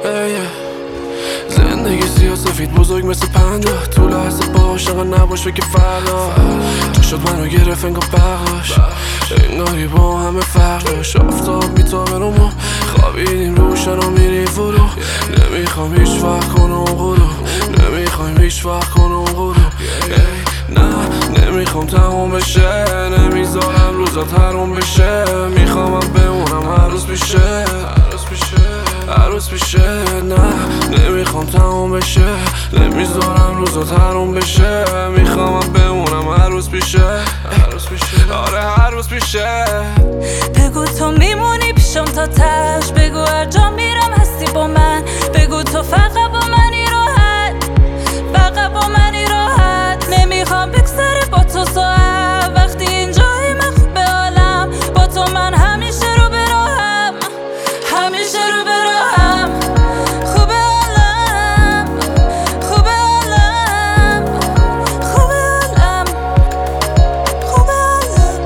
زندگی سیاسفید بزرگ مثل پنجاه، تو لحظه باش انقدر نباش بگه فردا تو شد منو گرفت انگار بغلاش، انگاری با همه فرق داشت. آفتاب میتابه رو ما خوابیدیم روشن و میریم فرو، نمیخوام هیچ وقت کنم غرو، نمیخوایم هیچ وقت کنم غرو. نه نمیخوام تموم بشه، نمیذارم روزات حروم بشه، میخوامم بمونم هر روز پیشه، هر روز پیشه. نه نمیخوام تموم بشه، نمیذارم روزات حروم بشه، میخوامم بمونم هر روز پیشه، هر روز پیشه. آره هر روز پیشه. بگو تو میمونی پیشم تا تش، بگو هر جا میرم هستی با من، بگو تو فقط با منی راحت، فقط با منی راحت. نمیخوام بگذره با تو ساعت، وقتی اینجایی من خوب به حالم، با تو من همیشه رو به راهم، همیشه رو به راهم. خوب حالم، خوب حالم، خوب حالم، خوب حالم،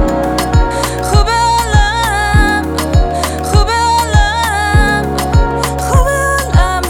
خوب حالم، خوب حالم، خوب حالم،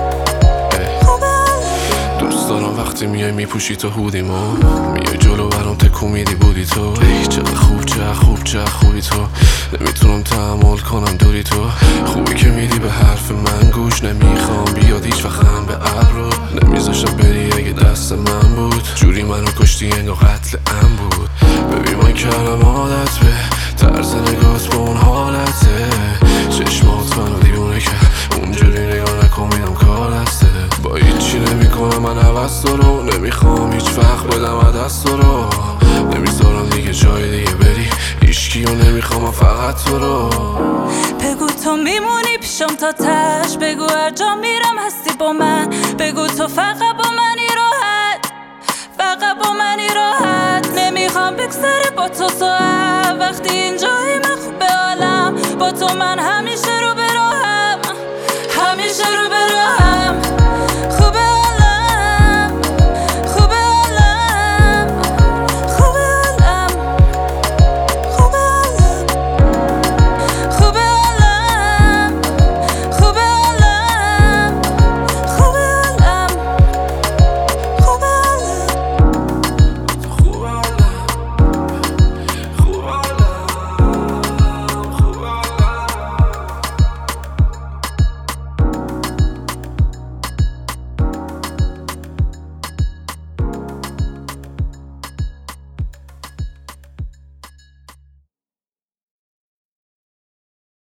خوب حالم. دوست دارم وقتی میای میپوشی تو هودیمو، میای جلو برام تکون میدی بودی تو. چقدر خوب، چقدر خوب، چقدر خوبی تو، نمیتونم تحمل کنم دوری تو. خوبی که میدی به حرف من گوش، نمیخوام بیاد هیچ وقتم به ابرو، نمیذاشتم بری اگه دست من بود، جوری منو کشتی انگار قتل ام بود. ببین من کردم عادت به طرز نگات با اون حالته، چشمات منو دیوونه کرد، اونجوری نگاه نکن میدم کار دسته. با هیچی نمیکنم من عوض تو رو، نمیخوام هیچ وقت بدم دست تو رو، نمیذارم دیگه جای دیگه بری هیچکیو، نمیخوام فقط تو رو. بگو تو میمونی پیشم تا تش، بگو هر جا میرم هستی با من، بگو تو فقط با منی راحت، فقط با منی راحت. نمیخوام بگذره با تو ساعت، وقتی اینجایی من خوب به حالم، با تو من همیشه رو به راحت.